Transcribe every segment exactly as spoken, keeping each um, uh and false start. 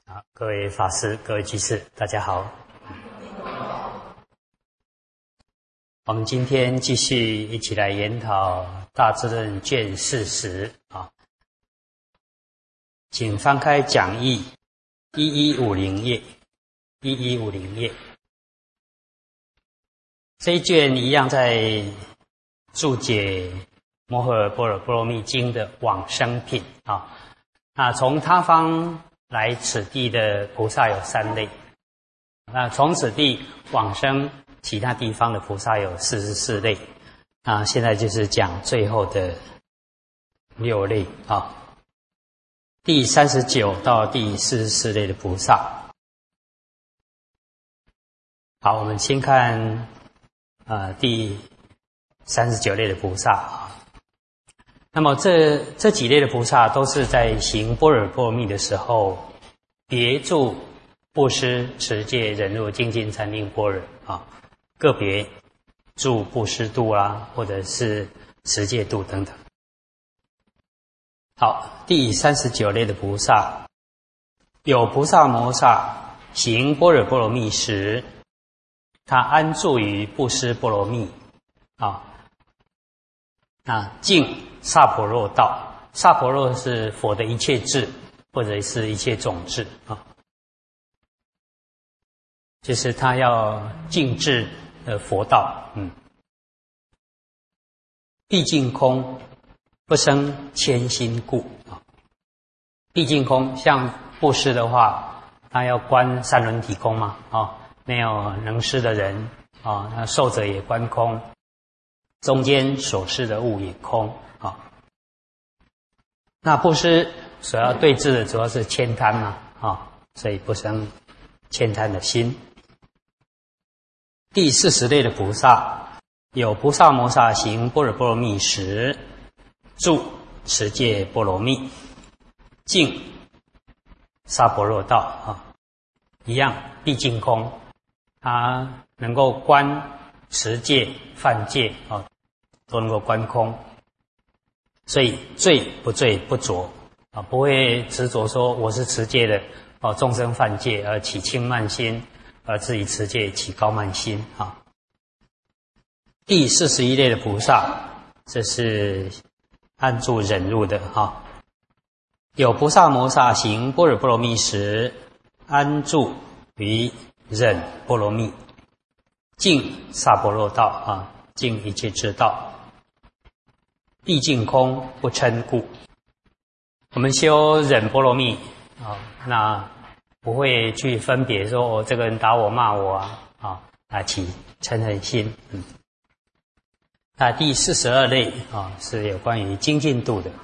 好，各位法师、各位居士，大家好。我们今天继续一起来研讨《大智论》卷四十啊，请翻开讲义一一五零页，一一五零页。这一卷一样在注解《摩诃般若波罗蜜经》的往生品啊。那从他方来此地的菩萨有三类，那从此地往生其他地方的菩萨有四十四类，啊，现在就是讲最后的六类啊，第三十九到第四十四类的菩萨。好，我们先看呃第三十九类的菩萨啊。那么这这几类的菩萨都是在行般若波罗蜜的时候，别住布施、持戒、忍辱、精进、禅定、般若啊，个别住布施度啦，或者是持戒度等等。好，第三十九类的菩萨，有菩萨摩萨行般若波罗蜜时，他安住于布施波罗蜜啊，那净萨婆若道，萨婆若是佛的一切智，或者是一切种智啊，就是他要尽智的佛道。嗯，毕竟空，不生谦心故啊。毕竟空，像布施的话，他要观三轮体空嘛，啊，没有能施的人啊，那受者也观空，中间所施的物也空啊。那布施所要对治的主要是悭贪嘛，啊，所以不生悭贪的心。第四十类的菩萨，有菩萨摩萨行般若波罗蜜时，住持戒波罗蜜，净萨婆若道啊，一样毕竟空，他能够观持戒、犯戒啊，都能够观空，所以罪不罪不着啊，不会执着说我是持戒的哦，众生犯戒而起轻慢心，而自己持戒起高慢心啊。第四十一类的菩萨，这是安住忍辱的哈。有菩萨摩萨行般若波罗蜜时，安住于忍波罗蜜，净萨婆若道啊，净一切之道，毕竟空，不嗔故。我们修忍波罗蜜啊，那不会去分别说哦，这个人打我骂我啊，啊啊起嗔恨心。嗯，那第四十二类啊是有关于精进度的。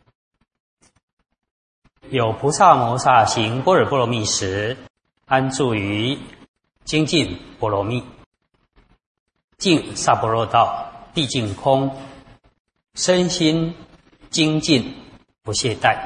有菩萨摩萨行般若波罗蜜时，安住于精进波罗蜜，净萨婆若道，毕竟空，身心精进不懈怠。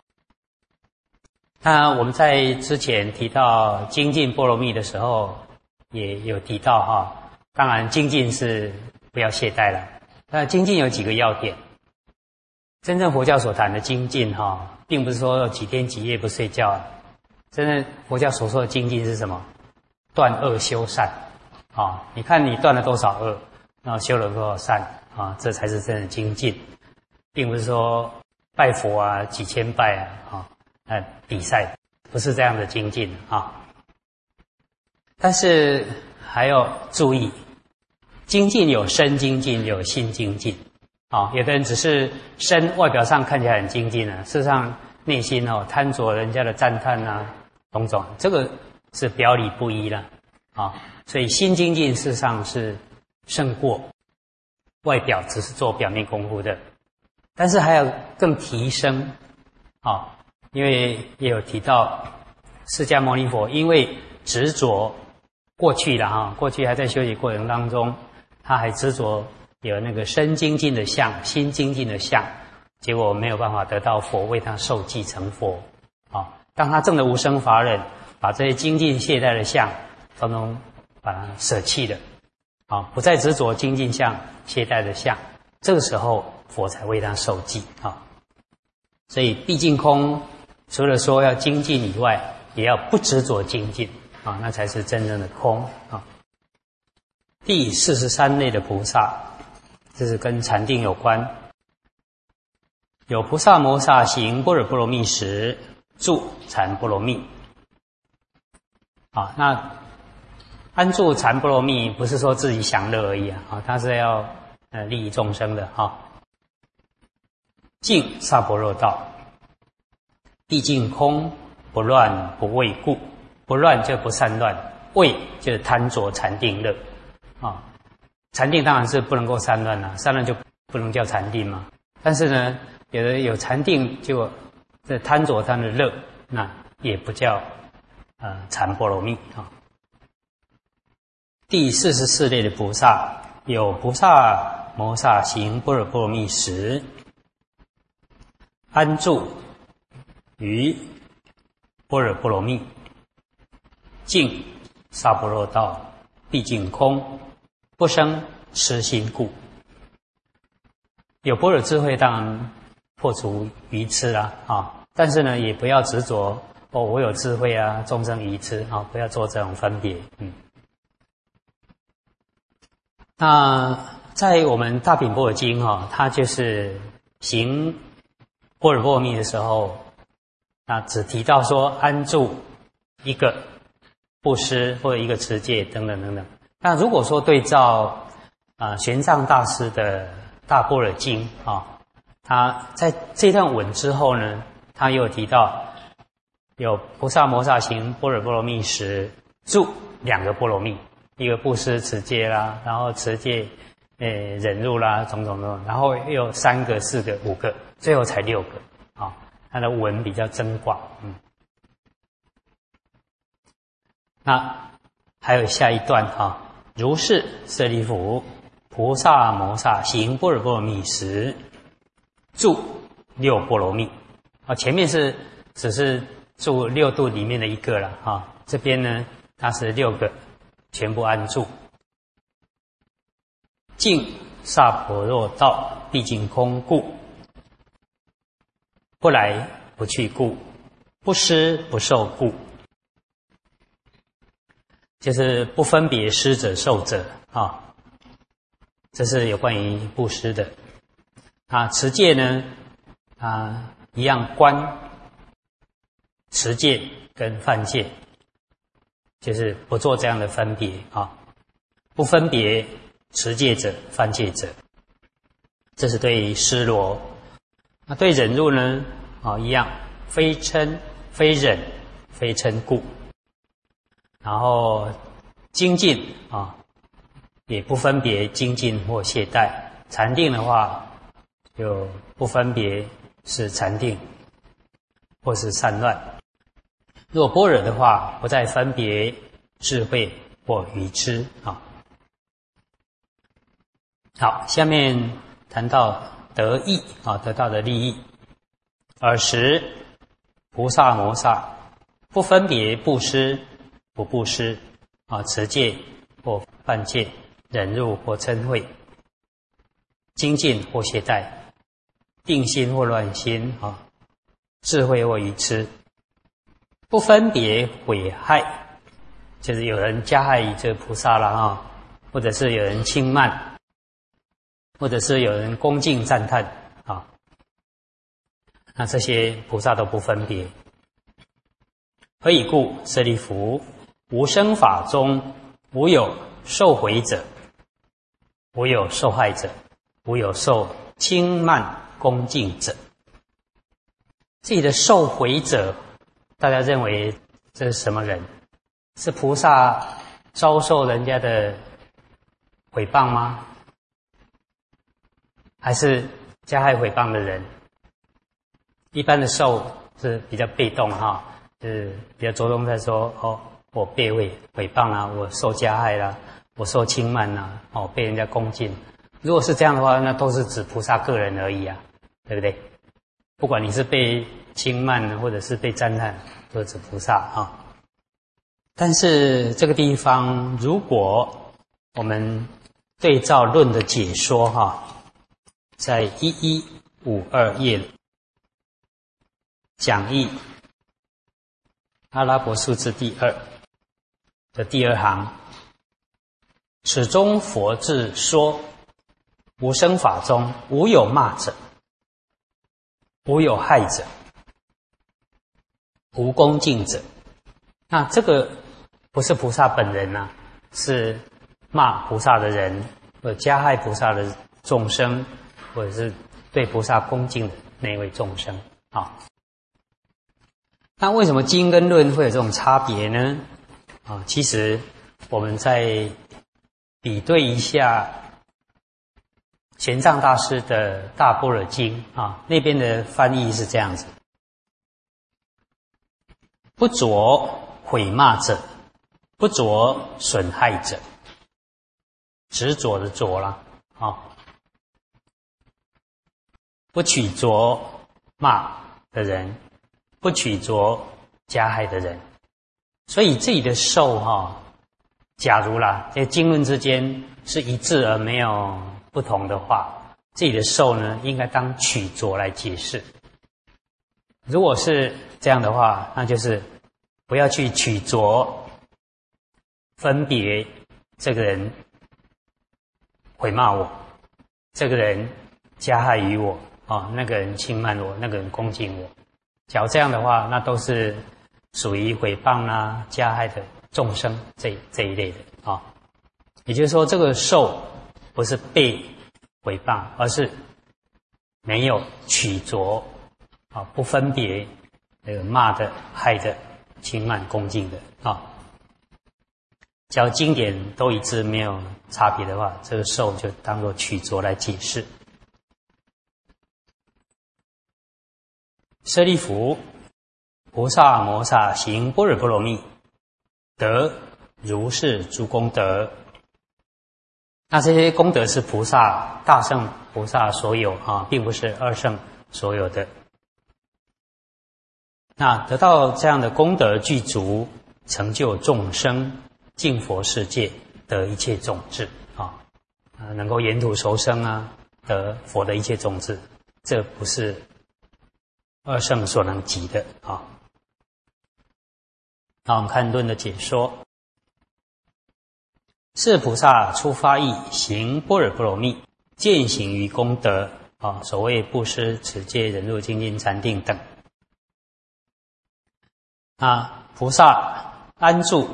那我们在之前提到精进波罗蜜的时候，也有提到哈，当然精进是不要懈怠了。那精进有几个要点，真正佛教所谈的精进哈，并不是说几天几夜不睡觉，真正佛教所说的精进是什么？断恶修善啊！你看你断了多少恶，然后修了多少善啊，这才是真的精进，并不是说拜佛啊几千拜啊啊。呃，比赛不是这样的精进啊，但是还要注意，精进有身精进，有心精进啊。有的人只是身外表上看起来很精进啊，事实上内心哦贪着人家的赞叹啊，种种，这个是表里不一了啊。所以心精进事实上是胜过外表只是做表面功夫的，但是还要更提升啊。因为也有提到释迦牟尼佛因为执着过去了哈，过去还在修习过程当中，他还执着有那个身精进的相、心精进的相，结果没有办法得到佛为他受记成佛啊。当他证了无生法忍，把这些精进懈怠的相统统把它舍弃了啊，不再执着精进相、懈怠的相，这个时候佛才为他受记啊。所以毕竟空除了说要精进以外， 也要不执着精进啊，那才是真正的空啊。第四十三类的菩萨，这是跟禅定有关。有菩萨摩萨行般若波罗蜜时，住禅波罗蜜。啊，那安住禅波罗蜜不是说自己享乐而已啊，啊，它是要呃利益众生的哈。啊净萨婆若道，毕竟空，不乱不畏故。不乱就不散乱，畏就是贪着禅定乐啊。禅定当然是不能够散乱啦，散乱就不能叫禅定嘛。但是呢，有的有禅定就这贪着贪的乐，那也不叫呃禅波罗蜜啊。第四十四类的菩萨，有菩萨摩萨行般若波罗蜜时，安住于般若波罗蜜，净萨婆若道，毕竟空，不生痴心故。有般若智慧，当然破除愚痴啦啊！但是呢，也不要执着哦，我有智慧啊，众生愚痴啊，不要做这种分别。嗯，那在我们大品般若经哈、哦，它就是行般若波罗蜜的时候，那只提到说安住一个布施或者一个持戒等等等等。那如果说对照啊、呃、玄奘大师的大般若经啊、哦，他在这段文之后呢，他又提到有菩萨摩萨行般若波罗蜜时，住两个波罗蜜，一个布施持戒啦，然后持戒呃忍辱啦，种种种，然后又有三个、四个、五个，最后才六个啊、哦。他的文比较增广，嗯。那还有下一段哈、哦，如是舍利弗，菩萨摩萨行般若波罗蜜时，住六波罗蜜啊。前面是只是住六度里面的一个了哈、哦，这边呢它是六个，全部安住。净萨婆若道，毕竟空故。不来不去故，不施不受故，就是不分别施者受者啊。这是有关于布施的啊。持戒呢啊，一样观持戒跟犯戒，就是不做这样的分别啊，不分别持戒者、犯戒者。这是对施罗。那对忍辱呢？啊，一样，非嗔、非忍、非嗔故。然后精进啊，也不分别精进或懈怠。禅定的话，就不分别是禅定或是散乱。若般若的话，不再分别智慧或愚痴啊。好，下面谈到得益啊，得到的利益。尔时菩萨摩萨不分别布施不布施啊，持戒或犯戒，忍辱或嗔恚，精进或懈怠，定心或乱心啊，智慧或愚痴，不分别毁害，就是有人加害于这个菩萨了啊，或者是有人轻慢，或者是有人恭敬赞叹啊，那这些菩萨都不分别。何以故？舍利弗，无生法中无有受毁者，无有受害者，无有受轻慢恭敬者。这里的受毁者，大家认为这是什么人？是菩萨遭受人家的毁谤吗？还是加害毁谤的人？一般的受是比较被动哈，就是比较着重在说哦，我被毁毁谤啦，我受加害啦，我受轻慢啦，哦，被人家恭敬。如果是这样的话，那都是指菩萨个人而已啊，对不对？不管你是被轻慢或者是被赞叹，都是指菩萨啊。但是这个地方，如果我们对照论的解说哈，在一一五二页讲义阿拉伯数字第二的第二行，此中佛智说，无生法中无有骂者，无有害者，无恭敬者。那这个不是菩萨本人啊，是骂菩萨的人，或者加害菩萨的众生，或者是对菩萨恭敬的那一位众生啊。那为什么经跟论会有这种差别呢？啊，其实我们再比对一下玄奘大师的大般若经啊，那边的翻译是这样子：不着毁骂者，不着损害者，执着的着啦啊，不取着骂的人，不取着加害的人。所以这里的受哈，假如啦，这经论之间是一致而没有不同的话，这里的受呢，应该当取着来解释。如果是这样的话，那就是不要去取着分别这个人毁骂我，这个人加害于我啊，那个人轻慢我，那个人恭敬我。假如这样的话，那都是属于毁谤啊、加害的众生这这一类的啊。也就是说，这个受不是被毁谤，而是没有取着啊，不分别那个骂的、害的、轻慢、恭敬的啊。只要经典都一致，没有差别的话，这个受就当作取着来解释。舍利弗，菩萨摩萨行般若波罗蜜，得如是诸功德。那这些功德是菩萨大圣菩萨所有啊，并不是二圣所有的。那得到这样的功德具足，成就众生，净佛世界，得一切种智啊，能够沿途受生啊，得佛的一切种智，这不是二圣所能及的啊。那我们看论的解说：是菩萨初发意行般若波罗蜜，践行于功德啊，所谓布施、持戒、忍辱、精进、禅定等。啊，菩萨安住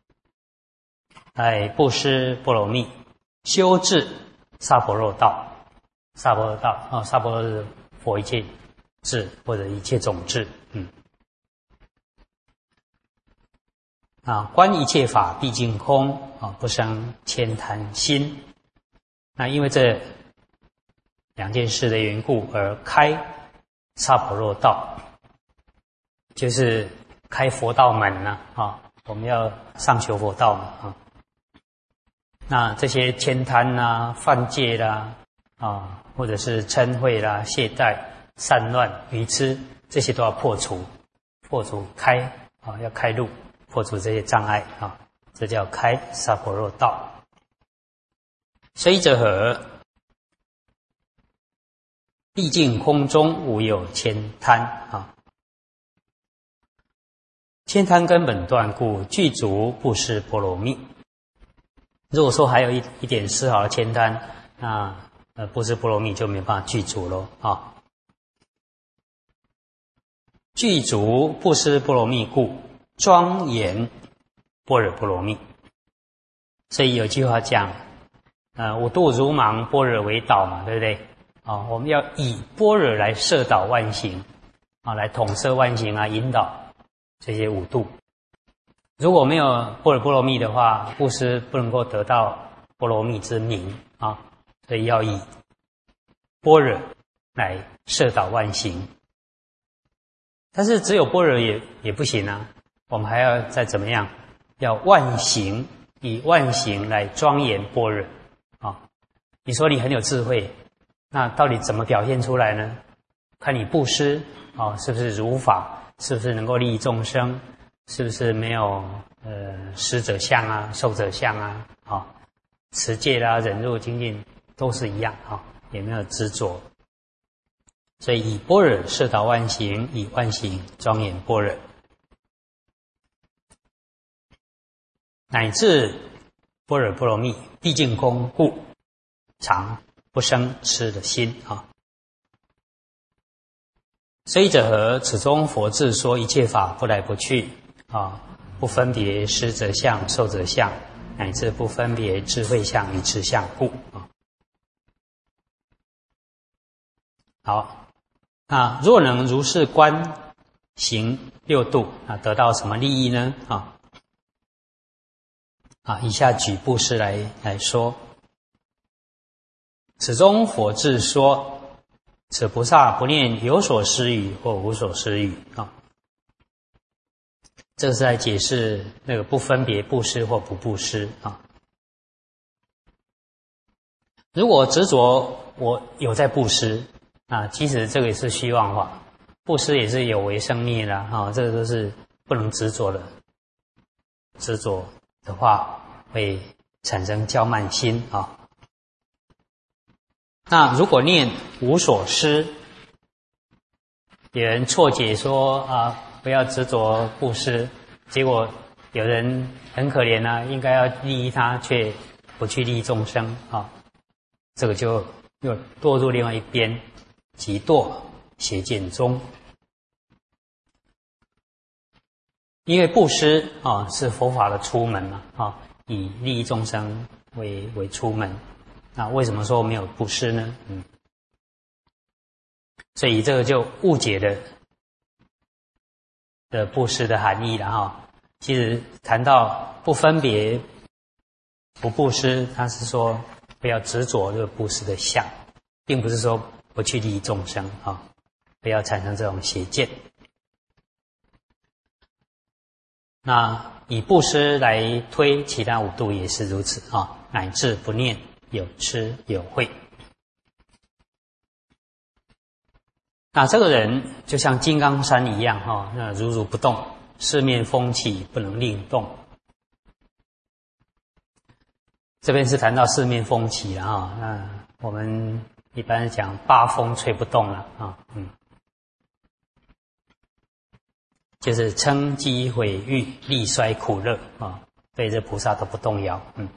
来布施波罗蜜，修治萨婆若道。萨婆若道啊，萨婆若是佛一切智或者一切种智，嗯，啊，观一切法毕竟空啊，不生悭贪心。那因为这两件事的缘故而开萨婆若道，就是开佛道门呢啊，我们要上求佛道嘛啊。那这些悭贪啦、犯戒啦啊，或者是嗔恚啦、懈怠、散乱、愚痴，这些都要破除，破除开啊，要开路，破除这些障碍啊，这叫开萨婆若道。虽者何？毕竟空中无有悭贪啊。悭贪根本断故，具足布施波罗蜜。如果说还有一一点丝毫的悭贪，那呃布施波罗蜜就没办法具足咯啊。具足布施波罗蜜故，庄严般若波罗蜜。所以有句话讲，呃，五度如芒，般若为导嘛，对不对？啊，我们要以般若来摄导万行，啊，来统摄万行啊，引导这些五度。如果没有般若波罗蜜的话，布施不能够得到波罗蜜之名啊，所以要以般若来摄导万行。但是只有般若也也不行啊，我们还要再怎么样？要万行，以万行来庄严般若啊。你说你很有智慧，那到底怎么表现出来呢？看你布施啊，是不是如法？是不是能够利益众生？是不是没有呃施者相啊、受者相啊？啊，持戒啦、忍辱、精进都是一样啊，也没有执着。所以以般若摄导万行，以万行庄严般若。 乃至般若波罗蜜，毕竟空故，常不生痴的心啊。虽者何？此中佛自说一切法不来不去啊，不分别施者相、受者相，乃至不分别智慧相与持相故啊。好，那若能如是观行六度啊，得到什么利益呢？啊啊，以下举布施来来说。此中佛自说，此菩萨不念有所施语或无所施语啊。这是在解释那个不分别布施或不布施啊。如果执着我有在布施啊，其实这个也是虚妄化，布施也是有为生灭啦啊，这个都是不能执着的。执着的话会产生骄慢心啊。那如果念无所施，有人错解说啊，不要执着布施，结果有人很可怜啊，应该要利益他，却不去利益众生啊，这个就又堕入另外一边，即堕邪见中。因为布施啊是佛法的出门嘛啊，以利益众生为为出门。那为什么说没有布施呢？嗯，所以这个就误解了的布施的含义了哈。其实谈到不分别不布施，它是说不要执着这个布施的相，并不是说不去利益众生啊，不要产生这种邪见。那以布施来推其他五度也是如此啊，乃至不念有吃有慧。那这个人就像金刚山一样哈，那如如不动，四面风起不能令动。这边是谈到四面风起了哈，那我们一般讲八风吹不动了啊，嗯，就是称讥毁誉力衰苦乐啊，对这菩萨都不动摇，嗯。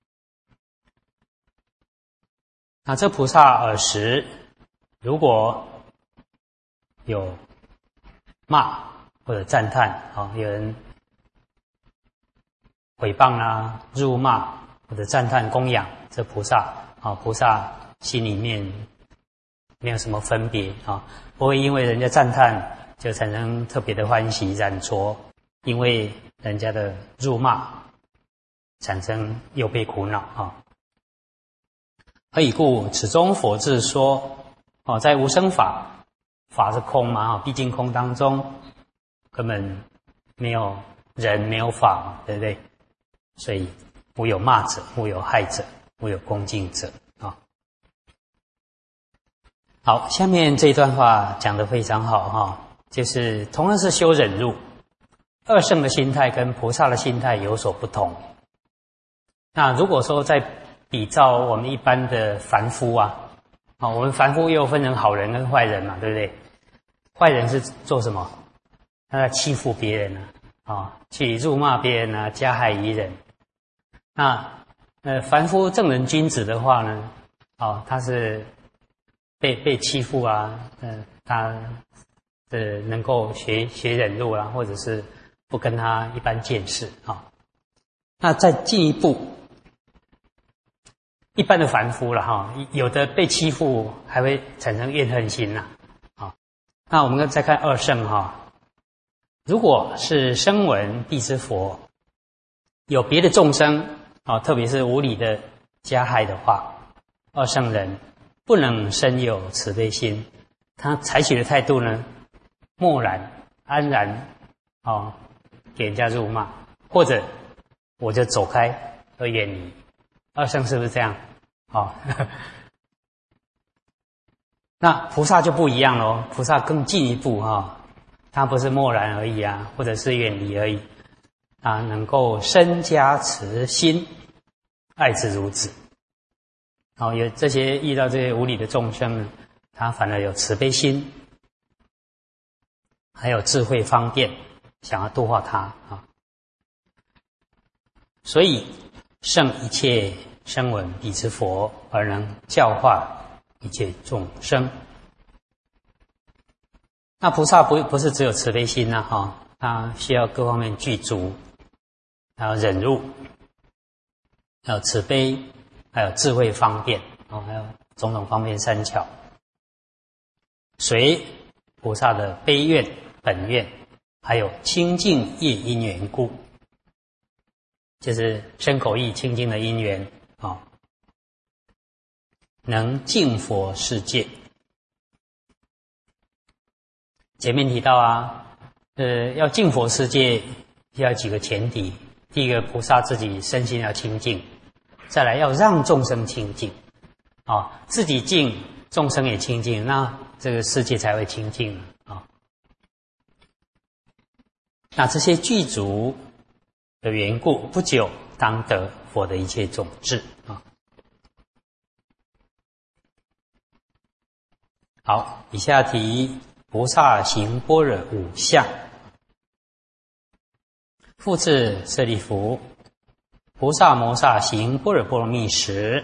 那这菩萨尔时，如果有骂或者赞叹啊，有人诽谤啦、辱骂或者赞叹供养这菩萨啊，菩萨心里面没有什么分别啊，不会因为人家赞叹就产生特别的欢喜染着，因为人家的辱骂产生又被苦恼啊。何以故？此中佛自说哦，在无生法，法是空嘛啊，毕竟空当中根本没有人，没有法嘛，对不对？所以无有骂者，无有害者，无有恭敬者啊。好，下面这一段话讲得非常好哈，就是同样是修忍辱，二圣的心态跟菩萨的心态有所不同。那如果说在比照我们一般的凡夫啊，啊，我们凡夫又分成好人跟坏人嘛，对不对？坏人是做什么？他在欺负别人啊，啊，去辱骂别人啊，加害于人。那呃，凡夫正人君子的话呢，哦，他是被被欺负啊，呃，他呃能够学学忍辱啊，或者是不跟他一般见识啊。那再进一步。一般的凡夫了哈，有的被欺负还会产生怨恨心呐，啊，那我们再看二圣哈，如果是声闻必知佛，有别的众生啊，特别是无理的加害的话，二圣人不能生有慈悲心，他采取的态度呢，默然安然啊，给人家辱骂，或者我就走开而远离。二圣是不是这样？好，那菩萨就不一样咯，菩萨更进一步哈，他不是默然而已啊，或者是远离而已啊，能够深加慈心，爱之如子。好，有这些遇到这些无理的众生呢，他反而有慈悲心，还有智慧方便，想要度化他啊。 所以胜一切声闻彼之佛，而能教化一切众生。那菩萨不不是只有慈悲心呐、啊，哈、哦，他需要各方面具足，还有忍辱，还有慈悲，还有智慧方便，哦，还有种种方便三巧。随菩萨的悲愿、本愿，还有清净业因缘故，就是身口意清净的因缘啊、哦，能净佛世界。前面提到啊，呃，要净佛世界要几个前提。第一个，菩萨自己身心要清净；再来，要让众生清净，啊、哦，自己净，众生也清净，那这个世界才会清净啊、哦。那这些具足的缘故，不久当得佛的一切种智啊。好，以下题。菩萨行般若五相，复次舍利弗，菩萨摩萨行般若波罗蜜时，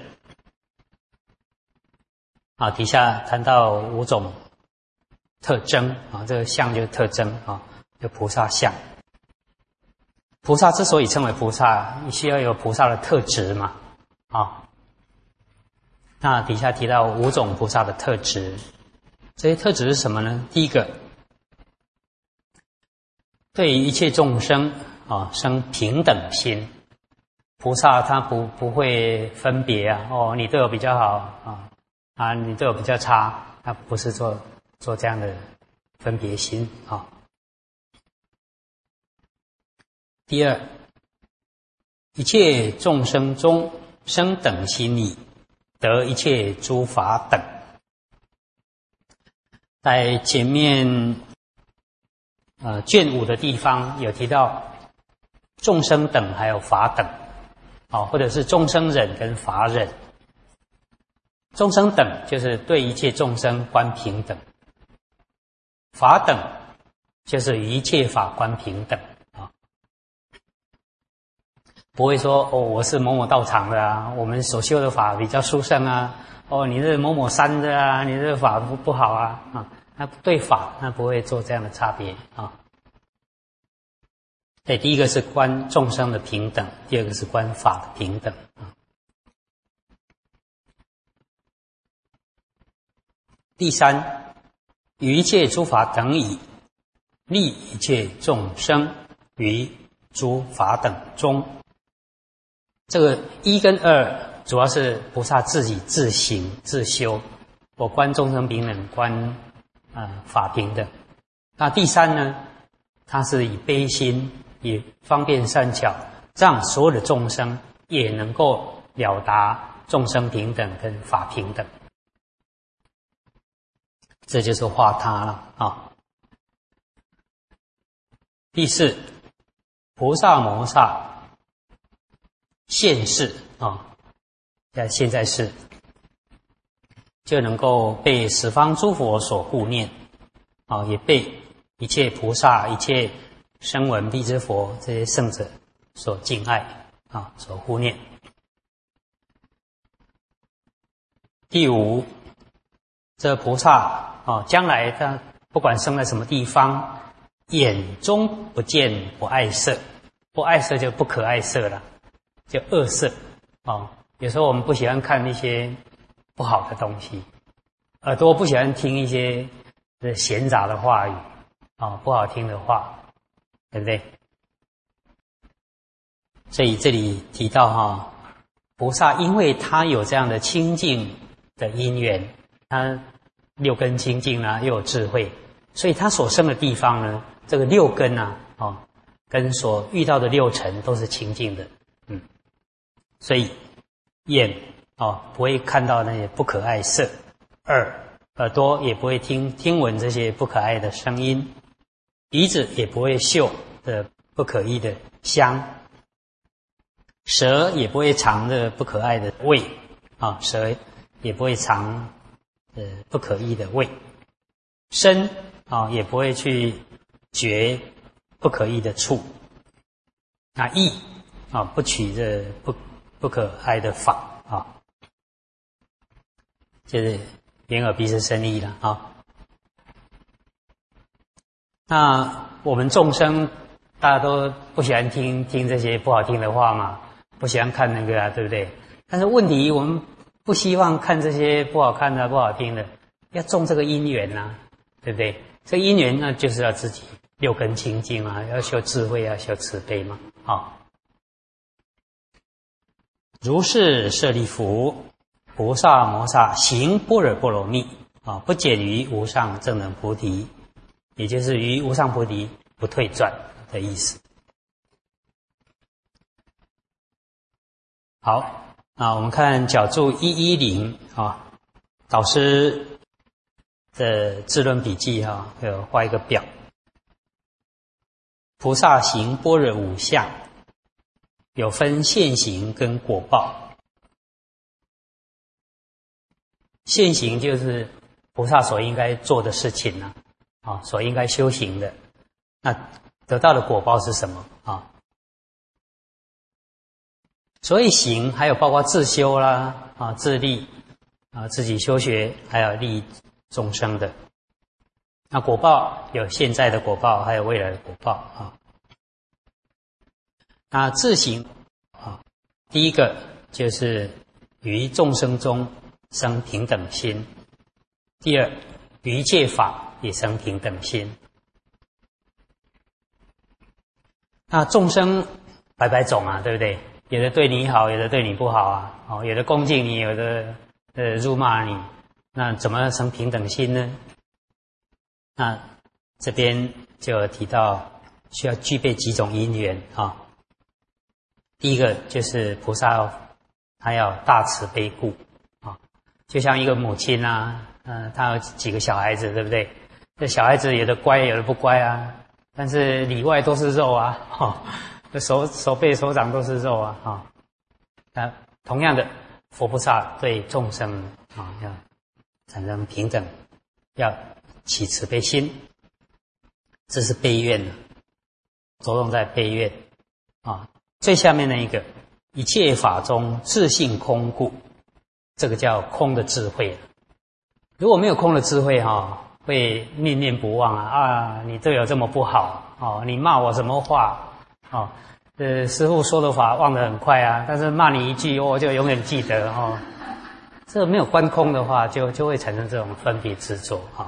啊，底下谈到五种特征啊，这个相就是特征啊，就菩萨相。菩萨之所以称为菩萨，需要有菩萨的特质嘛，啊，那底下提到五种菩萨的特质。这些特质是什么呢？第一个，对于一切众生啊，生平等心。菩萨他不不会分别啊，哦，你对我比较好啊，啊，你对我比较差，他不是做做这样的分别心啊。第二，一切众生中生等心意，得一切诸法等。在前面呃卷五的地方有提到众生等还有法等，哦，或者是众生忍跟法忍。众生等就是对一切众生观平等，法等就是与一切法观平等啊，不会说哦我是某某道场的啊，我们所修的法比较殊胜啊。哦，你这某某山的啊，你这法不不好啊啊，那对法那不会做这样的差别啊。对，第一个是观众生的平等，第二个是观法的平等啊。第三，于一切诸法等以利一切众生于诸法等中。这个一跟二。主要是菩萨自己自行自修，我观众生平等，观呃法平等。那第三呢，他是以悲心，以方便善巧，让所有的众生也能够了达众生平等跟法平等。这就是化他了啊。第四，菩萨摩萨现世啊。在现在世，就能够被十方诸佛所护念，啊，也被一切菩萨、一切声闻辟支佛这些圣者所敬爱啊，所护念。第五，这菩萨啊，将来他不管生在什么地方，眼中不见不爱色，不爱色就不可爱色了，就恶色啊。有时候我们不喜欢看一些不好的东西，耳朵不喜欢听一些闲杂的话语啊，不好听的话，对不对？所以这里提到哈，菩萨因为他有这样的清净的因缘，他六根清净啊，又有智慧，所以他所生的地方呢，这个六根啊，哦，跟所遇到的六尘都是清净的，嗯，所以。眼哦不会看到那些不可爱色，耳耳朵也不会听听闻这些不可爱的声音，鼻子也不会嗅的不可意的香，舌也不会尝的不可爱的味啊，舌也不会尝呃不可意的味，身啊也不会去觉不可意的触，那意啊，不取这不不可爱的法啊，就是眼耳鼻舌身意了啊。那我们众生大家都不喜欢听听这些不好听的话嘛，不喜欢看那个啊，对不对？但是问题我们不希望看这些不好看的、不好听的，要种这个因缘呐、啊，对不对？这个因缘那就是要自己六根清净啊，要修智慧啊，修慈悲嘛，啊。如是舍利弗，菩萨摩萨行般若波罗蜜啊，不减于无上正等菩提，也就是于无上菩提不退转的意思。好，啊，我们看角注一一零啊，导师的自论笔记哈，有画一个表，菩萨行般若五相。有分现行跟果报。现行就是菩萨所应该做的事情呢、啊，啊，所应该修行的。那得到的果报是什么啊？所以行还有包括自修啦，啊，自利啊，自己修学，还有利益众生的。那果报有现在的果报，还有未来的果报啊。那自行啊，第一个就是于众生中生平等心；第二，于一切法也生平等心。那众生百百种啊，对不对？有的对你好，有的对你不好啊，哦，有的恭敬你，有的呃辱骂你，那怎么生平等心呢？那这边就提到需要具备几种因缘啊。第一个就是菩萨他要大慈悲故啊，就像一个母亲啊，嗯、呃，他有几个小孩子，对不对？这小孩子有的乖，有的不乖啊，但是里外都是肉啊，哈、哦，手手背手掌都是肉啊，哈、哦。那同样的，佛菩萨对众生啊、哦、要产生平等，要起慈悲心，这是悲愿的，着重在悲愿啊。哦，最下面的一个，一切法中自性空故，这个叫空的智慧。如果没有空的智慧哈，会念念不忘啊啊！你对我这么不好哦，你骂我什么话哦？呃，师父说的法忘得很快啊，但是骂你一句我就永远记得哦。这没有观空的话，就就会产生这种分别执着哈。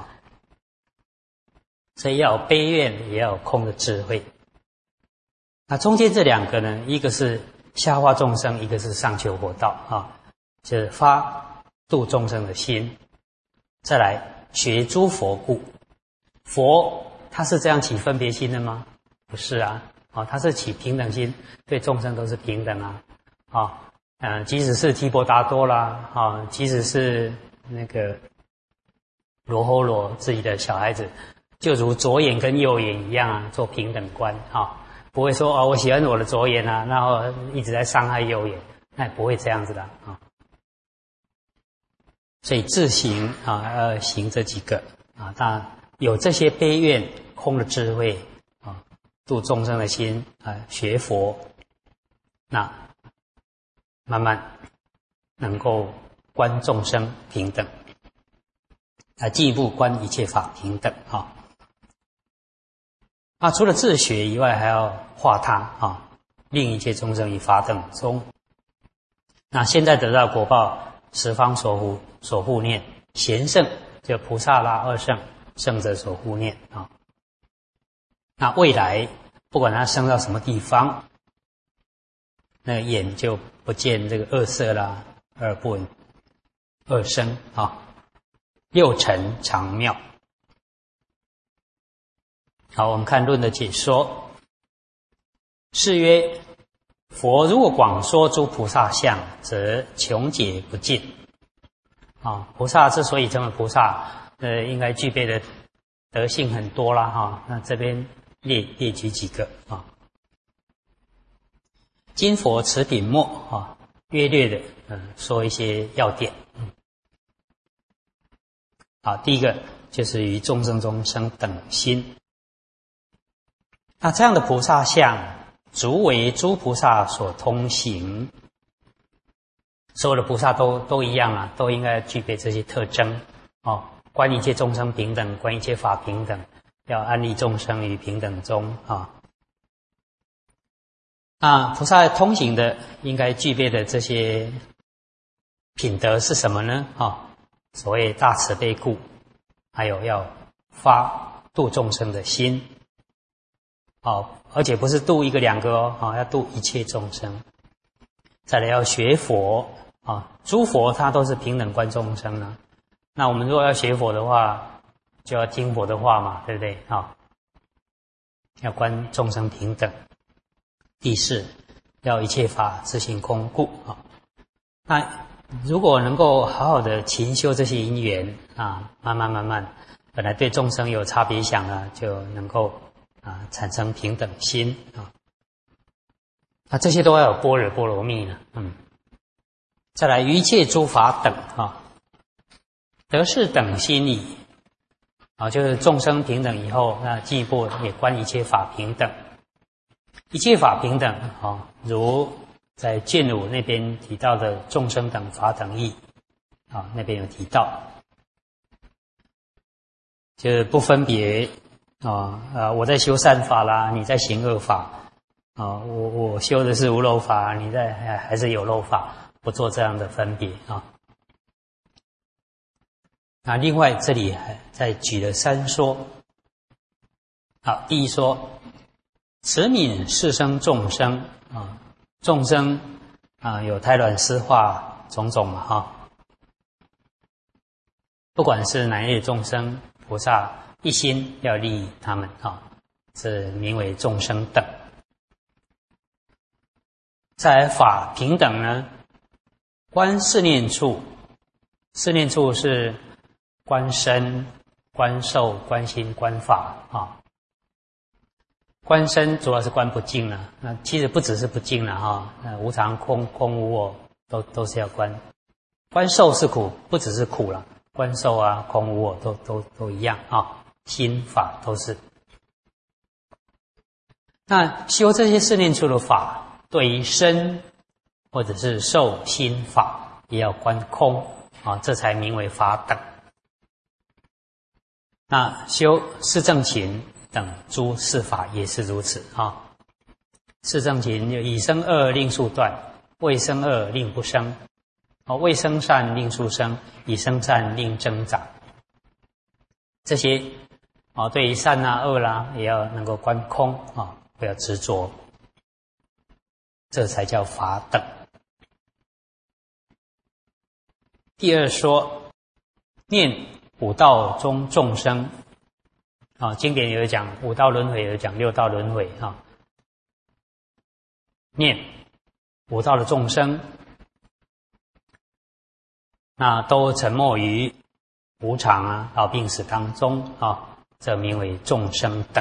所以要有悲愿，也要有空的智慧。那中间这两个呢，一个是下化众生，一个是上求佛道啊，就是发度众生的心。再来学诸佛故，佛他是这样起分别心的吗？不是啊，啊，他是起平等心，对众生都是平等啊，啊，嗯、呃，即使是提婆达多啦，啊，即使是那个罗睺罗自己的小孩子，就如左眼跟右眼一样啊，做平等观啊。不会说哦，我喜欢我的左眼啊，然后一直在伤害右眼，那也不会这样子的啊。所以自行啊，要行这几个啊，当然有这些悲愿、空的智慧啊，度众生的心啊，学佛，那慢慢能够观众生平等，啊，进一步观一切法平等啊。啊，除了自学以外，还要化他啊，令一切众生于法等中。那现在得到果报，十方所护所护念，贤圣就菩萨啦、二圣、圣者所护念啊。那未来不管他生到什么地方，那个眼就不见这个恶色啦，耳不闻恶声啊，六尘常妙。好，我们看论的解说。是曰，佛如果广说诸菩萨相，则穷解不尽。啊，菩萨之所以成为菩萨，呃，应该具备的德性很多啦，哈、啊。那这边列列举几个啊。今佛此品末啊，约略的嗯、呃、说一些要点。嗯。好，第一个就是于众生中生等心。那这样的菩萨相足为诸菩萨所通行。所有的菩萨都都一样啊，都应该具备这些特征哦。观一切众生平等，观一切法平等，要安立众生于平等中啊。那菩萨通行的应该具备的这些品德是什么呢？啊，所谓大慈悲故，还有要发度众生的心，哦，而且不是度一个两个哦，啊，要度一切众生。再来要学佛啊，诸佛他都是平等观众生呢。那我们如果要学佛的话，就要听佛的话嘛，对不对？啊，要观众生平等。第四，要一切法自性空故啊。那如果能够好好的勤修这些因缘啊，慢慢慢慢，本来对众生有差别想呢，就能够啊产生平等心啊。那这些都要有般若波罗蜜呢，嗯。再来一切诸法等啊，得是等心理啊，就是众生平等以后，那进一步也观一切法平等。一切法平等啊，如在见武那边提到的众生等法等义啊，那边有提到，就是不分别啊，呃，我在修善法啦，你在行恶法啊，我我修的是无漏法，你在还还是有漏法，不做这样的分别啊。那另外这里还再举了三说。好，第一说，慈悯世生众生啊，众生啊有胎卵湿化种种嘛哈，不管是哪一类众生，菩萨一心要利益他们啊，这名为众生等。再来法平等呢，观四念处，四念处是观身、观受、观心、观法啊。观身主要是观不净了，那其实不只是不净了哈，那无常、空、空无我都都是要观。观受是苦，不只是苦了，观受啊、空无我都都都一样啊，心法都是。那修这些四念处的法，对于身或者是受心法，也要观空啊，这才名为法等。那修四正勤等诸事法也是如此啊。四正勤就以生恶令速断，未生恶令不生，哦，未生善令速生，以生善令增长。这些啊，对于善啊、恶啦，也要能够观空啊，不要执着，这才叫法等。第二说，念五道中众生啊，经典有讲五道轮回，有讲六道轮回啊。念五道的众生，那都沉没于无常啊、老病死当中啊，这名为众生等。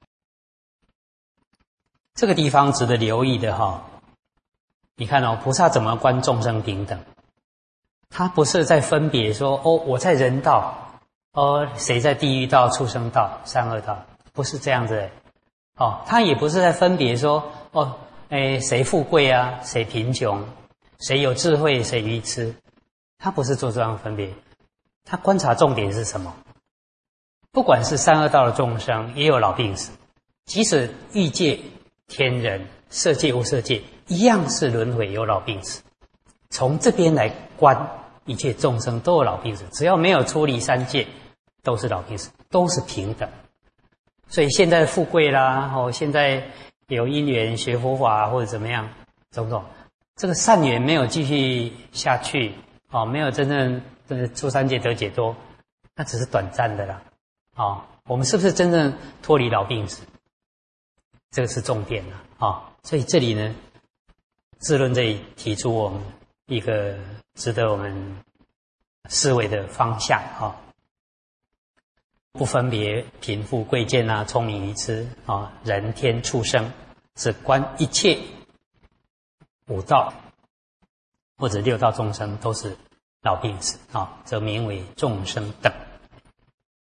这个地方值得留意的哈，你看哦，菩萨怎么观众生平等？他不是在分别说哦，我在人道，哦，谁在地狱道、畜生道、善恶道，不是这样子的哦。他也不是在分别说哦，哎，谁富贵啊，谁贫穷，谁有智慧，谁愚痴，他不是做这样分别。他观察重点是什么？不管是善恶道的众生，也有老病死，即使欲界、天人、色界、无色界，一样是轮回，有老病死。从这边来观，一切众生都有老病死，只要没有出离三界，都是老病死，都是平等。所以现在富贵啦，哦，现在有因缘学佛法或者怎么样，种种，这个善缘没有继续下去，哦，没有真正真的出三界得解脱，那只是短暂的啦。哦，我们是不是真正脱离老病死？这个是重点了啊、哦！所以这里呢，智论这里提出我们一个值得我们思维的方向啊、哦，不分别贫富贵贱啊、聪明愚痴啊、人天畜生，只观一切五道或者六道众生都是老病死啊、哦，则名为众生等。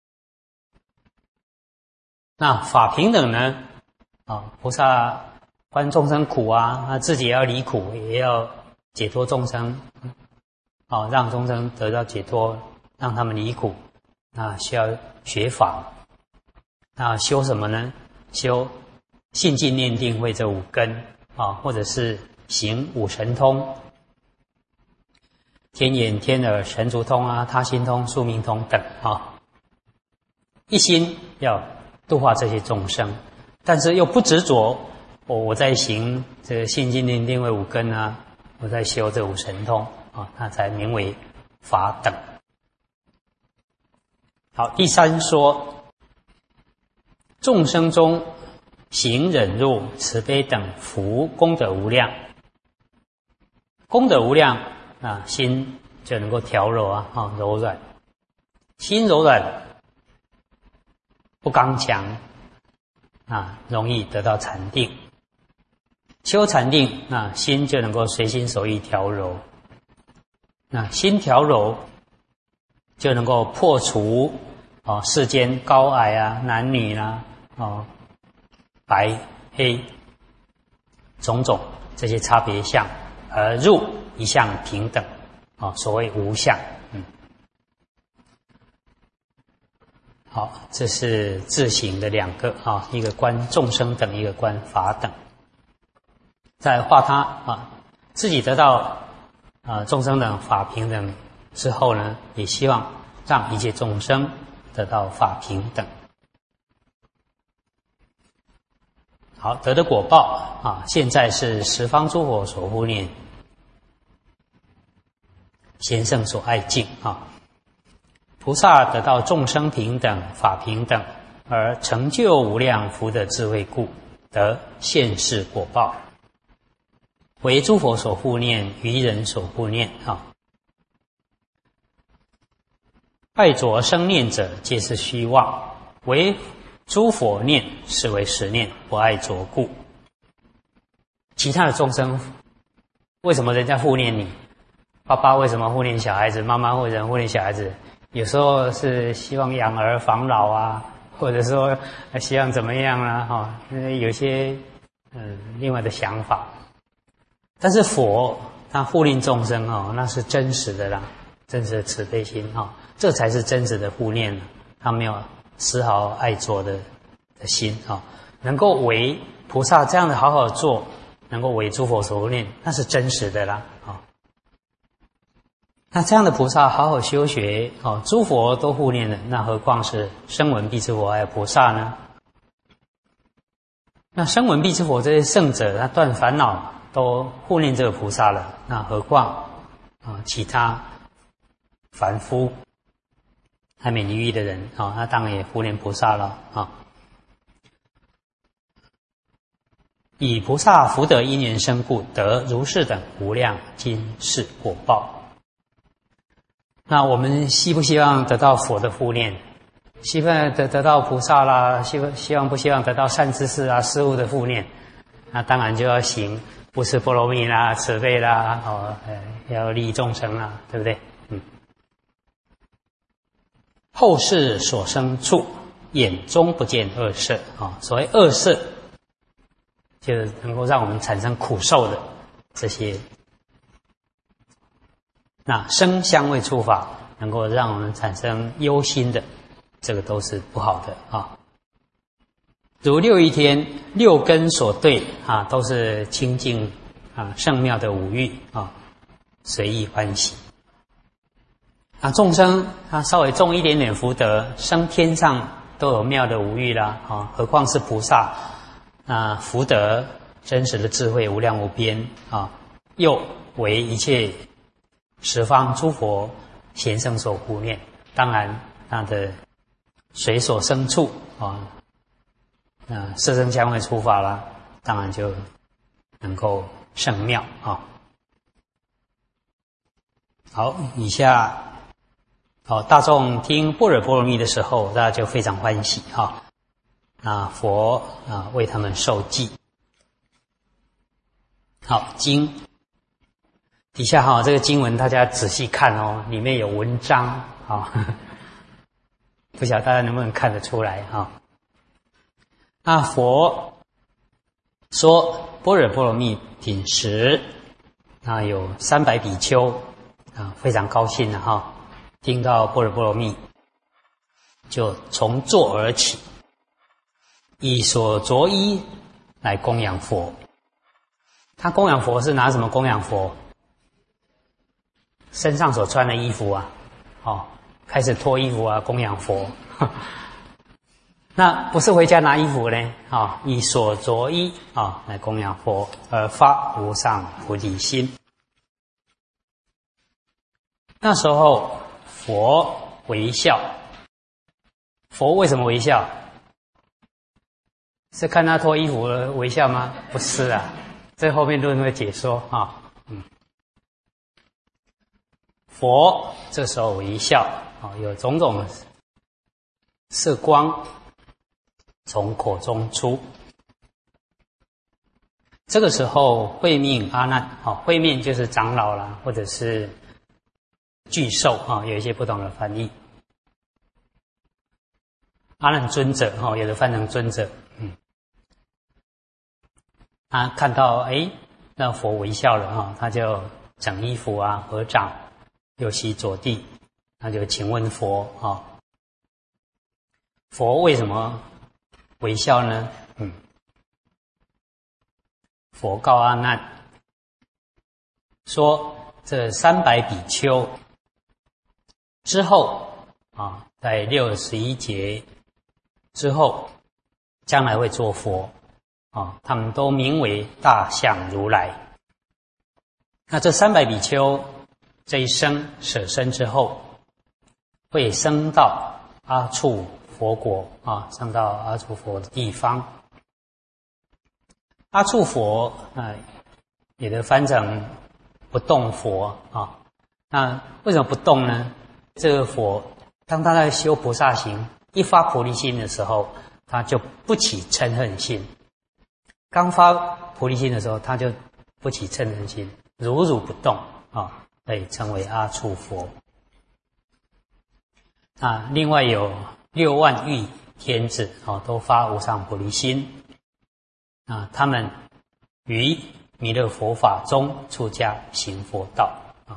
那法平等呢？啊，菩萨观众生苦啊，他自己也要离苦，也要解脱众生，哦，让众生得到解脱，让他们离苦，那需要学法。那修什么呢？修信进念定慧这五根啊，或者是行五神通，天眼、天耳、神足通啊、他心通、宿命通等啊，一心要度化这些众生，但是又不执着。我、哦、我在行这个信进念定慧五根啊，我在修这五神通啊，那才名为法等。好，第三说，众生中行忍辱、慈悲等福功德无量，功德无量啊，心就能够调柔啊，啊柔软，心柔软不刚强啊，容易得到禅定。修禅定啊，心就能够随心所欲调柔。那心调柔，就能够破除哦世间高矮啊、男女啦、啊、哦白黑种种这些差别相，而入一向平等啊、哦，所谓无相。嗯，好，这是自行的两个啊、哦，一个观众生等，一个观法等。再化他啊，自己得到啊众生等法平等之后呢，也希望让一切众生得到法平等。好，得的果报啊，现在是十方诸佛所护念，贤圣所爱敬啊。菩萨得到众生平等、法平等，而成就无量福德智慧故，得现世果报。为诸佛所护念，于人所护念啊。爱着生念者，皆是虚妄；为诸佛念，是为实念，不爱着故。其他的众生，为什么人家护念你？爸爸为什么护念小孩子？妈妈为什么护念小孩子？有时候是希望养儿防老啊，或者说希望怎么样啊？哈、哦，有些嗯另外的想法。但是佛他护念众生哦，那是真实的啦，真实的慈悲心哦，这才是真实的护念，他没有丝毫爱着的的心哦，能够为菩萨这样的好好做，能够为诸佛所护念，那是真实的啦哦。那这样的菩萨好好修学哦，诸佛都护念了，那何况是声闻辟支佛还有菩萨呢？那声闻辟支佛这些圣者，他断烦恼都护念这个菩萨了，那何况啊其他凡夫还没离欲的人啊，那当然也护念菩萨了啊。以菩萨福德因缘生故，得如是等无量今世果报。那我们希不希望得到佛的护念？希望得得到菩萨啦，希望希望不希望得到善知识啊、师父的护念？那当然就要行不是波罗蜜啦、慈悲啦，哦，要利益众生啦，对不对？嗯。后世所生处，眼中不见恶色啊、哦。所谓恶色，就是能够让我们产生苦受的这些。那声香味触法能够让我们产生忧心的，这个都是不好的啊。如六欲天六根所对啊，都是清净啊圣妙的五欲啊，随意欢喜。啊，众生啊稍微重一点点福德，升天上都有妙的五欲啦啊，何况是菩萨啊，福德真实的智慧无量无边啊，又为一切十方诸佛贤圣所护念，当然他的随所生处啊。啊，色声香味触法啦，当然就能够圣妙啊。好，以下哦，大众听般若波罗蜜的时候，大家就非常欢喜哈。啊，佛啊为他们受记。好，经底下哈、哦、这个经文大家仔细看哦，里面有文章啊、哦，不晓得大家能不能看得出来哈。哦那佛说般若波罗蜜品时，那有三百比丘啊，非常高兴了哈，听到般若波罗蜜，就从座而起，以所着衣来供养佛。他供养佛是拿什么供养佛？身上所穿的衣服啊，哦，开始脱衣服啊，供养佛。那不是回家拿衣服呢？啊、哦，以所着衣啊、哦、来供养佛，而发无上菩提心。那时候佛微笑，佛为什么微笑？是看他脱衣服而微笑吗？不是啊，这后面论会解说啊、哦。嗯，佛这时候微笑啊、哦，有种种色光从口中出。这个时候会命阿难，啊，会命就是长老啦，或者是巨兽啊，有一些不同的翻译。阿难尊者哈，有的翻成尊者，嗯，他看到哎，那佛微笑了哈，他就整衣服啊，合掌，右膝着地，那就请问佛啊，佛为什么微笑呢？嗯，佛告阿难说：这三百比丘之后啊，在六十一节之后，将来会做佛啊，他们都名为大象如来。那这三百比丘这一生舍身之后，会升到阿处佛国啊，升到阿处佛的地方。阿处佛啊，也得翻成不动佛啊。那为什么不动呢？这个佛当他在修菩萨行，一发菩提心的时候，他就不起嗔恨心。刚发菩提心的时候，他就不起嗔恨心，如如不动啊，可以称为阿处佛。啊，另外有六万亿天子啊，都发无上菩提心啊，他们于弥勒佛法中出家行佛道啊。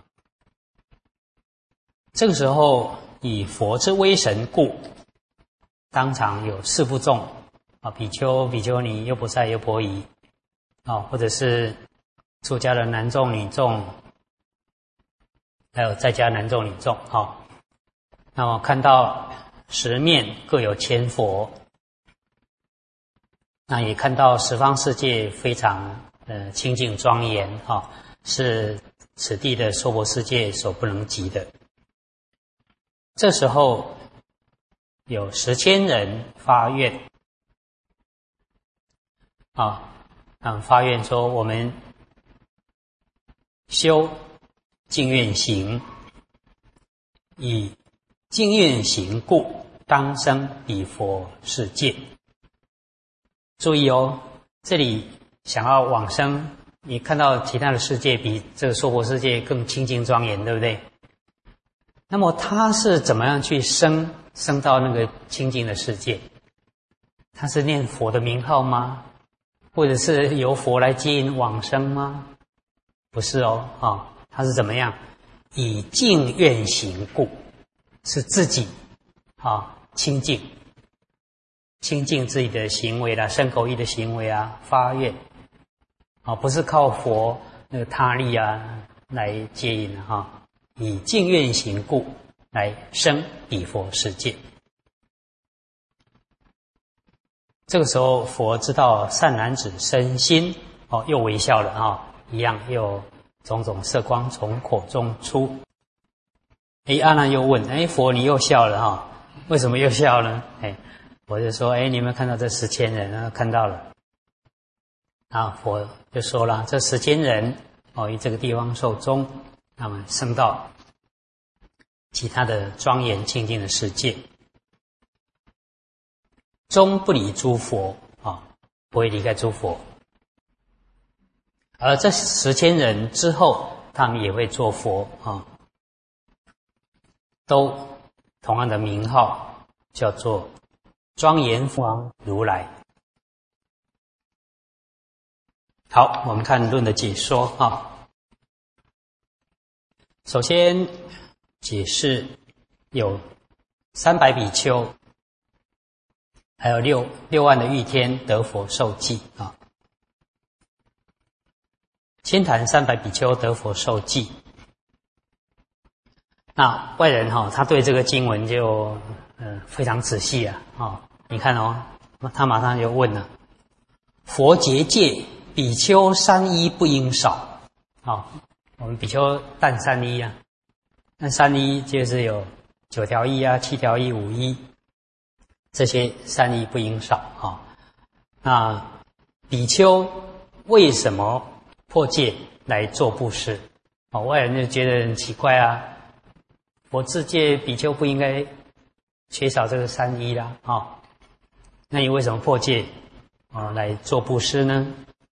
这个时候以佛之威神故，当场有四部众啊，比丘、比丘尼、优婆塞、优婆夷啊，或者是出家的男众、女众，还有在家男众、女众啊。那么看到十面各有千佛，那也看到十方世界非常呃清净庄严啊，是此地的娑婆世界所不能及的。这时候有十千人发愿啊，嗯，发愿说我们修净愿行，以净愿行故，当生彼佛世界。注意哦，这里想要往生，你看到其他的世界比这个娑婆世界更清净庄严，对不对？那么他是怎么样去升升到那个清净的世界？他是念佛的名号吗？或者是由佛来接引往生吗？不是哦，啊、哦，他是怎么样？以净愿行故，是自己啊、哦、清净。清净自己的行为啦，身口意的行为啊，发愿啊、哦，不是靠佛那个他力啊来接引啊、哦，以净愿行故来生彼佛世界。这个时候，佛知道善男子身心哦，又微笑了啊、哦，一样又种种色光从口中出。哎，阿难又问：哎，佛你又笑了哈、哦？为什么又笑呢？哎。我就说，哎，你有没有看到这十千人啊？看到了。啊，佛就说了，这十千人哦，于这个地方受终，那么升到其他的庄严清净的世界，终不离诸佛啊、哦，不会离开诸佛。而这十千人之后，他们也会做佛啊、哦，都同样的名号，叫做庄严王如来。 好，我们看论的解说啊。首先解释有三百比丘，还有六六万的欲天得佛受记啊。先谈三百比丘得佛受记。那外人哈、哦，他对这个经文就呃非常仔细啊哦，你看哦，他马上就问了：佛结戒，比丘三衣不应少。哦，我们比丘但三衣啊，那三衣就是有九条衣啊、七条衣、五衣，这些三衣不应少啊、哦。那比丘为什么破戒来做布施？哦，外人就觉得很奇怪啊。佛自戒，比丘不应该缺少这个三衣啦，哦，那你为什么破戒哦来做布施呢？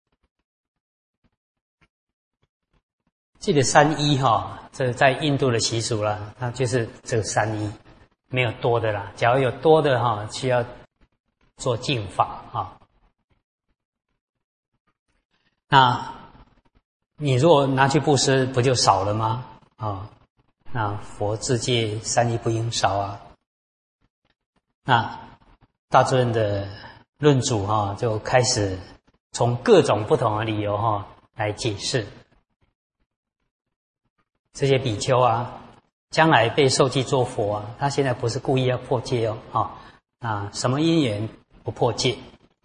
这个三衣哈、哦，这在印度的习俗啦，它就是这个三衣，没有多的啦。假如有多的哈、哦，需要做净法啊、哦。那你如果拿去布施，不就少了吗？啊、哦？那佛自戒三衣不应少啊。那大尊的论主哈、哦、就开始从各种不同的理由哈、哦、来解释这些比丘啊，将来被受记做佛啊，他现在不是故意要破戒哦啊、哦、啊什么因缘不破戒？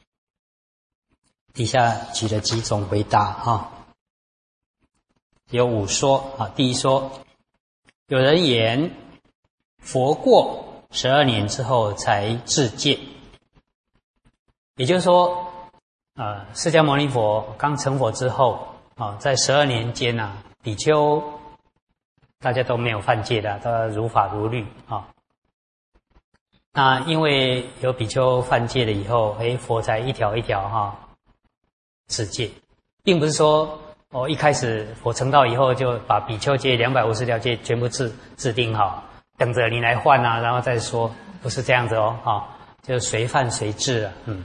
底下举了几种回答哈、哦，有五说啊。第一说。有人言，佛过十二年之后才至戒，也就是说，呃，释迦牟尼佛刚成佛之后啊，在十二年间啊，比丘大家都没有犯戒的，都如法如律啊。那因为有比丘犯戒了以后，哎，佛才一条一条哈持戒，并不是说。哦，一开始佛成道以后，就把比丘戒两百五十条戒全部制制定好，等着你来换啊，然后再说，不是这样子哦，啊、哦，就随犯随治啊，嗯。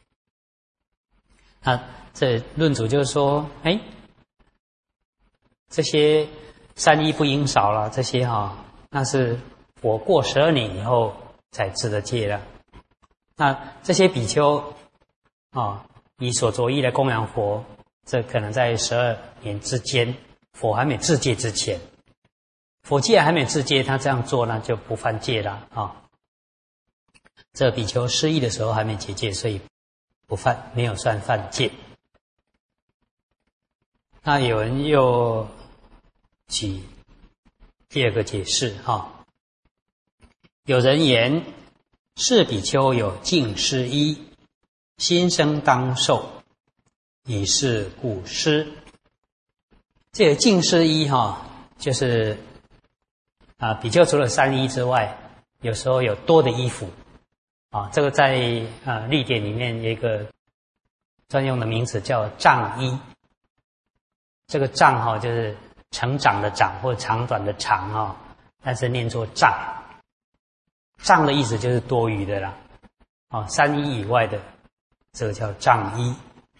那这论主就是说，哎，这些三衣不应少了，这些哈、哦，那是佛过十二年以后才制的戒了。那这些比丘啊、哦，以所着衣来供养佛。这可能在十二年之间，佛还没自戒之前，佛既然还没自戒，他这样做呢就不犯戒了啊、哦。这比丘失忆的时候还没结戒，所以不犯，没有算犯戒。那有人又举第二个解释哈、哦，有人言是比丘有净施衣，心生当受。以是故施。这个净施衣哈，就是啊，比丘除了三衣之外，有时候有多的衣服啊。这个在啊律典里面有一个专用的名词叫丈衣。这个丈哈就是成长的长或者长短的长哈，但是念作丈。丈的意思就是多余的啦，啊，三衣以外的这个叫丈衣。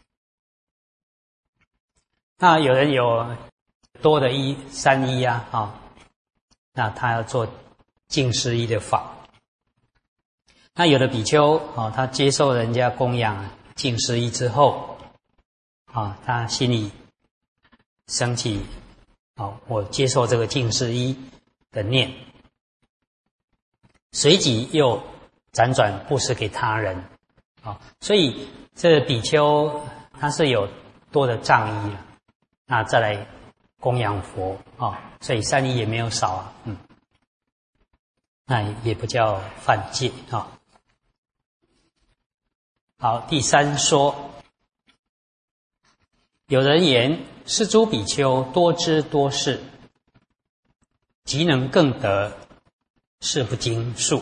那有人有多的衣三衣啊，啊、哦，那他要做净施衣的法。那有的比丘啊、哦，他接受人家供养净施衣之后，啊、哦，他心里升起，哦，我接受这个净施衣的念，随即又辗转布施给他人，啊、哦，所以这比丘他是有多的丈衣了。那再来供养佛啊、哦，所以三衣也没有少啊，嗯，那也不叫犯戒啊、哦。好，第三说，有人言是诸比丘多知多识，即能更得，是不经数。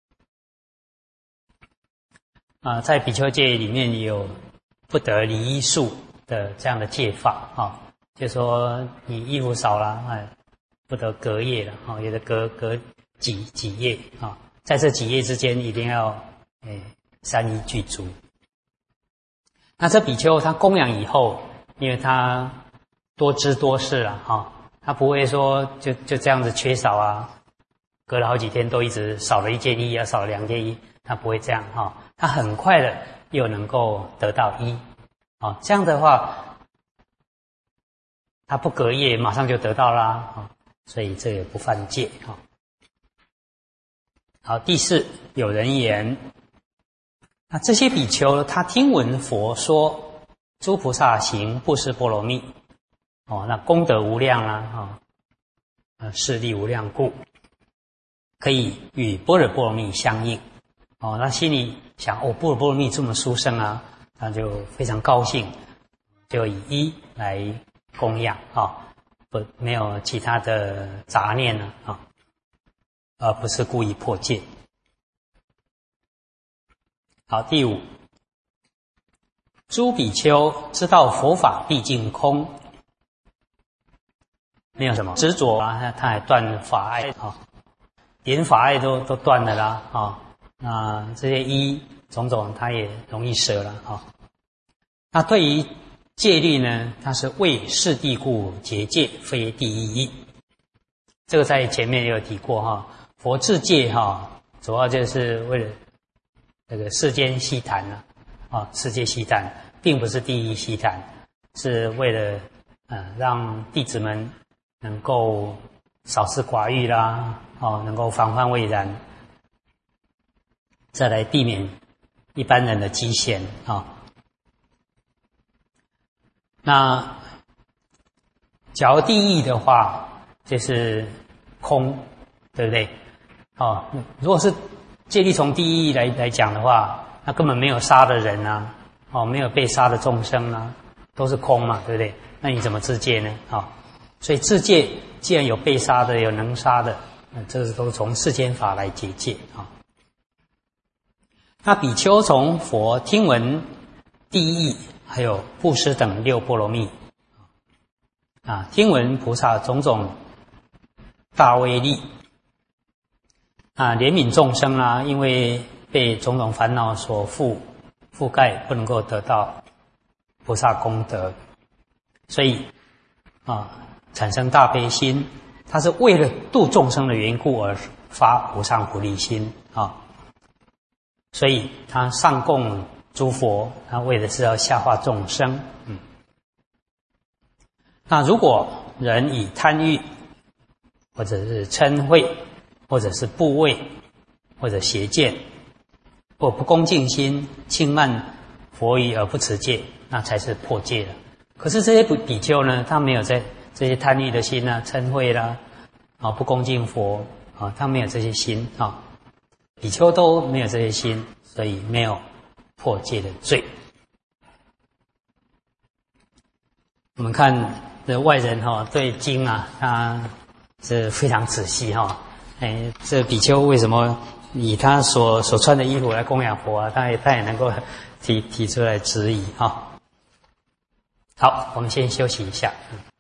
啊、呃，在比丘戒里面有不得离衣数的这样的戒法啊。哦，就说你衣服少了，哎，不得隔夜了啊、哦，也得隔隔几几夜啊、哦，在这几夜之间一定要哎三衣具足。那这比丘他供养以后因为他多知多事啊，哈，他不会说就就这样子缺少啊，隔了好几天都一直少了一件衣啊，少了两件衣，他不会这样哈，他很快的又能够得到衣，啊，这样的话，他不隔夜马上就得到啦，啊，所以这也不犯戒哈。好，第四，有人言，那这些比丘他听闻佛说诸菩萨行布施波罗蜜，哦，那功德无量啊，哈，呃，势力无量故，可以与般若波罗蜜相应，哦，那心里想，哦，般若波罗蜜这么殊胜啊，他就非常高兴，就以一来供养啊，不没有其他的杂念了啊，而不是故意破戒。好，第五，诸比丘知道佛法毕竟空，没有什么执着啊，他还断法爱啊，连法爱都都断了啦啊，那这些依种种他也容易舍了啊。那对于戒律呢，它是为示谛故结戒，非第一义。这个在前面也有提过哈，佛制戒哈，主要就是为了这个世间悉谈啊，啊，世界悉谈，并不是第一悉谈，是为了呃让弟子们能够少思寡欲啦，哦，能够防患未然，再来避免一般人的极嫌啊。那假如第一的话，就是空，对不对？哦，如果是戒律从第一来来讲的话，那根本没有杀的人啊，哦，没有被杀的众生啊，都是空嘛，对不对？那你怎么自戒呢？啊、哦，所以自戒既然有被杀的，有能杀的，那这是都从世间法来结戒啊、哦。那比丘从佛听闻第一，还有布施等六波罗蜜啊，听闻菩萨种种大威力啊，怜悯众生啊，因为被种种烦恼所覆覆盖，不能够得到菩萨功德，所以啊，产生大悲心。他是为了度众生的缘故而发无上菩提心啊，所以他上供诸佛，他为的是要下化众生。嗯，那如果人以贪欲，或者是嗔恚，或者是怖畏，或者邪见，或不恭敬心，轻慢佛语而不持戒，那才是破戒了。可是这些比丘呢，他没有在这些贪欲的心啊、嗔恚啦，啊不恭敬佛啊，他没有这些心啊，比丘都没有这些心，所以没有破戒的罪。我们看这外人哈、哦、对经啊，他是非常仔细哈、哦。哎，这比丘为什么以他所所穿的衣服来供养佛啊？他也他也能够提提出来质疑哈、哦。好，我们先休息一下。